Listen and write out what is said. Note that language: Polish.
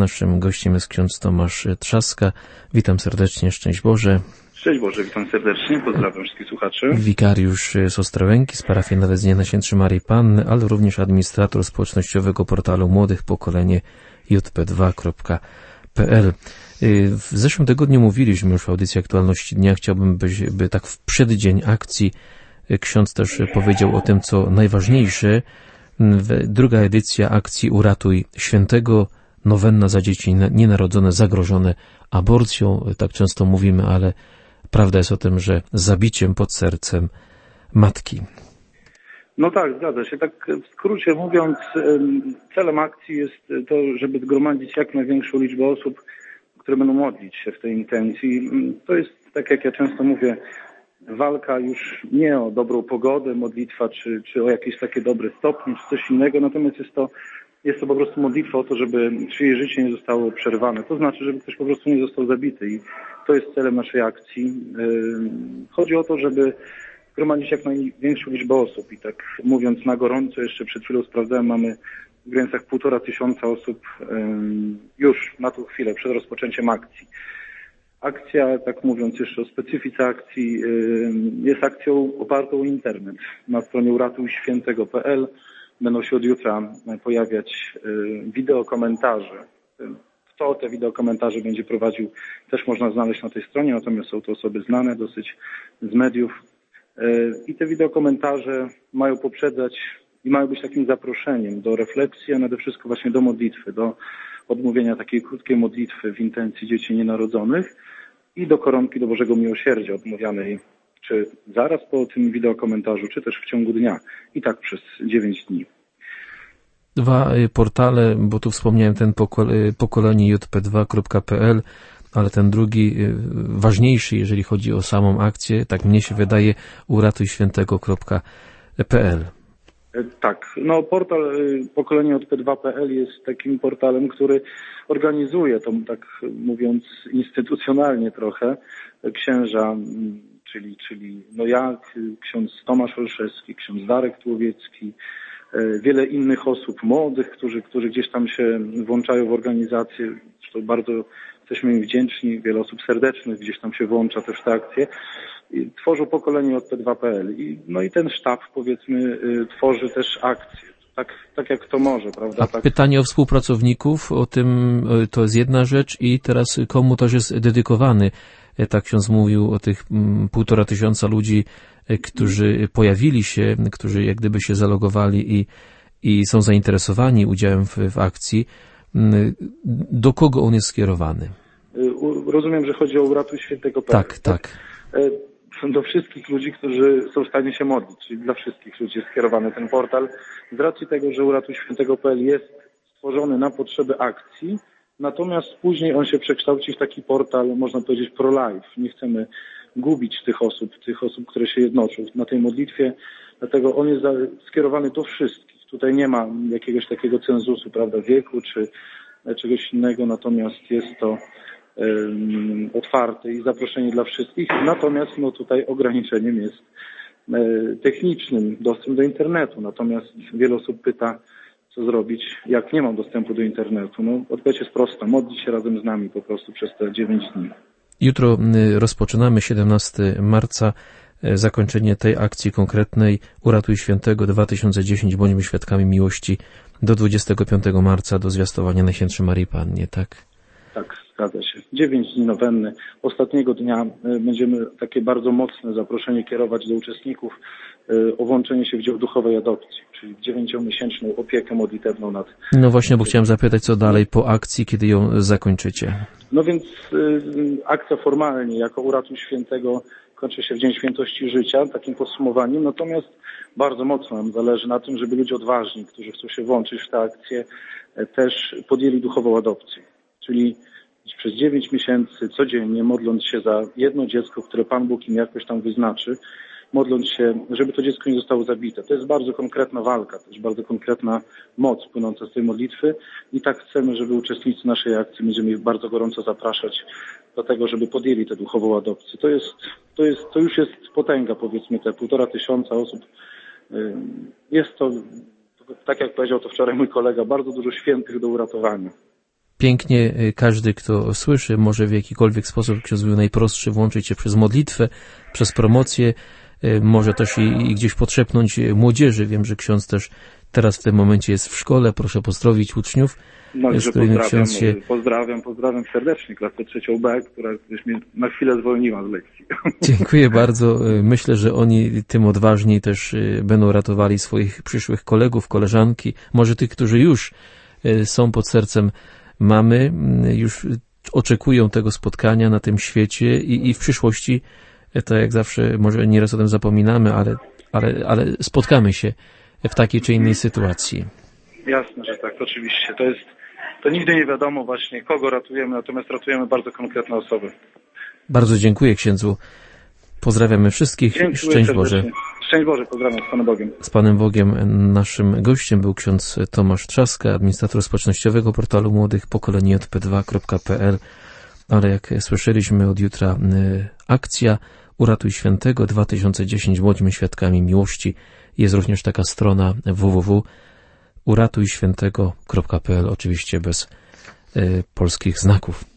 Naszym gościem jest ksiądz Tomasz Trzaska. Witam serdecznie, szczęść Boże. Szczęść Boże, witam serdecznie, pozdrawiam wszystkich słuchaczy. Wikariusz z Ostrołęki, z parafii Nalezienia Najświętszej Maryi Panny, ale również administrator społecznościowego portalu Młodych Pokolenie jp2.pl. W zeszłym tygodniu mówiliśmy już w audycji Aktualności Dnia. Chciałbym, by tak w przeddzień akcji ksiądz też powiedział o tym, co najważniejsze. Druga edycja akcji Uratuj Świętego, nowenna za dzieci nienarodzone, zagrożone aborcją. Tak często mówimy, ale prawda jest o tym, że zabiciem pod sercem matki. No tak, zgadza się. Tak w skrócie mówiąc, celem akcji jest to, żeby zgromadzić jak największą liczbę osób, które będą modlić się w tej intencji. To jest, tak jak ja często mówię, walka już nie o dobrą pogodę, modlitwa, czy o jakieś takie dobre stopnie, czy coś innego, natomiast jest to po prostu modlitwa o to, żeby czyjeś życie nie zostało przerwane. To znaczy, żeby ktoś po prostu nie został zabity i to jest celem naszej akcji. Chodzi o to, żeby zgromadzić jak największą liczbę osób i tak mówiąc na gorąco, jeszcze przed chwilą sprawdzałem, mamy w granicach 1500 osób już na tą chwilę przed rozpoczęciem akcji. Akcja, tak mówiąc jeszcze o specyfice akcji, jest akcją opartą o internet. Na stronie uratujświętego.pl będą się od jutra pojawiać wideokomentarze. Kto te wideokomentarze będzie prowadził, też można znaleźć na tej stronie, natomiast są to osoby znane dosyć z mediów. I te wideokomentarze mają poprzedzać i mają być takim zaproszeniem do refleksji, a nade wszystko właśnie do modlitwy, do odmówienia takiej krótkiej modlitwy w intencji dzieci nienarodzonych i do koronki do Bożego Miłosierdzia odmawianej czy zaraz po tym wideokomentarzu, czy też w ciągu dnia i tak przez 9 dni. Dwa portale, bo tu wspomniałem ten pokolenie jp2.pl, ale ten drugi, ważniejszy, jeżeli chodzi o samą akcję, tak mnie się wydaje, uratujświętego.pl. Tak, no portal pokolenie jp2.pl jest takim portalem, który organizuje to, tak mówiąc instytucjonalnie trochę, księża, czyli no ja, ksiądz Tomasz Olszewski, ksiądz Darek Tłowiecki, wiele innych osób młodych, którzy gdzieś tam się włączają w organizację. Zresztą bardzo jesteśmy im wdzięczni, wiele osób serdecznych gdzieś tam się włącza też w tę akcję. Tworzą pokolenie jp2.pl no i ten sztab, powiedzmy, tworzy też akcje. Tak jak to może, prawda? A pytanie o współpracowników, o tym to jest jedna rzecz i teraz komu też jest dedykowany. Tak ksiądz mówił o tych 1500 ludzi, którzy pojawili się, którzy jak gdyby się zalogowali i są zainteresowani udziałem w akcji. Do kogo on jest skierowany? Rozumiem, że chodzi o Uratuj Świętego.pl. Tak. Do wszystkich ludzi, którzy są w stanie się modlić, czyli dla wszystkich ludzi jest skierowany ten portal. Z racji tego, że Uratuj Świętego.pl jest stworzony na potrzeby akcji, natomiast później on się przekształci w taki portal, można powiedzieć, pro-life. Nie chcemy gubić tych osób, które się jednoczą na tej modlitwie, dlatego on jest skierowany do wszystkich. Tutaj nie ma jakiegoś takiego cenzusu, prawda, wieku czy czegoś innego, natomiast jest to otwarte i zaproszenie dla wszystkich. Natomiast no tutaj ograniczeniem jest technicznym dostęp do internetu. Natomiast wiele osób pyta, co zrobić, jak nie mam dostępu do internetu. No odpowiedź jest prosta. Modlić się razem z nami po prostu przez te 9 dni. Jutro rozpoczynamy 17 marca zakończenie tej akcji konkretnej Uratuj Świętego 2010. Bądźmy świadkami miłości do 25 marca do zwiastowania Najświętszej Maryi Pannie, tak? Tak, zgadza się. 9 dni nowenny. Ostatniego dnia będziemy takie bardzo mocne zaproszenie kierować do uczestników o włączenie się w dział duchowej adopcji, czyli 9-miesięczną opiekę modlitewną nad... No właśnie, bo chciałem zapytać, co dalej po akcji, kiedy ją zakończycie? No więc akcja formalnie jako Uratuj Świętego kończy się w Dzień Świętości Życia, takim podsumowaniem, natomiast bardzo mocno nam zależy na tym, żeby ludzie odważni, którzy chcą się włączyć w tę akcję, też podjęli duchową adopcję. Czyli przez 9 miesięcy codziennie modląc się za jedno dziecko, które Pan Bóg im jakoś tam wyznaczy, modląc się, żeby to dziecko nie zostało zabite. To jest bardzo konkretna walka, też bardzo konkretna moc płynąca z tej modlitwy i tak chcemy, żeby uczestnicy naszej akcji, będziemy ich bardzo gorąco zapraszać do tego, żeby podjęli tę duchową adopcję. To już jest potęga, powiedzmy, te 1500 osób. Jest to, tak jak powiedział to wczoraj mój kolega, bardzo dużo świętych do uratowania. pięknie każdy, kto słyszy, może w jakikolwiek sposób, ksiądz był najprostszy, włączyć się przez modlitwę, przez promocję, może też i gdzieś podszepnąć młodzieży. Wiem, że ksiądz też teraz w tym momencie jest w szkole. Proszę pozdrowić uczniów, z którymi ksiądz się... Pozdrawiam serdecznie klasę 3B, która gdzieś mnie na chwilę zwolniła z lekcji. Dziękuję bardzo. Myślę, że oni tym odważni też będą ratowali swoich przyszłych kolegów, koleżanki, może tych, którzy już są pod sercem mamy, już oczekują tego spotkania na tym świecie i w przyszłości, tak jak zawsze, może nieraz o tym zapominamy, ale spotkamy się w takiej czy innej sytuacji. Jasne, że tak, oczywiście. To nigdy nie wiadomo właśnie, kogo ratujemy, natomiast ratujemy bardzo konkretne osoby. Bardzo dziękuję księdzu. Pozdrawiamy wszystkich. Dziękuję Szczęść serdecznie. Boże. Szczęść Boże, pozdrawiam z Panem Bogiem. Z Panem Bogiem. Naszym gościem był ksiądz Tomasz Trzaska, administrator społecznościowego portalu młodych pokoleniejp2.pl. Ale jak słyszeliśmy, od jutra akcja Uratuj Świętego 2010. Bądźmy świadkami miłości. Jest również taka strona www.uratujświętego.pl, oczywiście bez polskich znaków.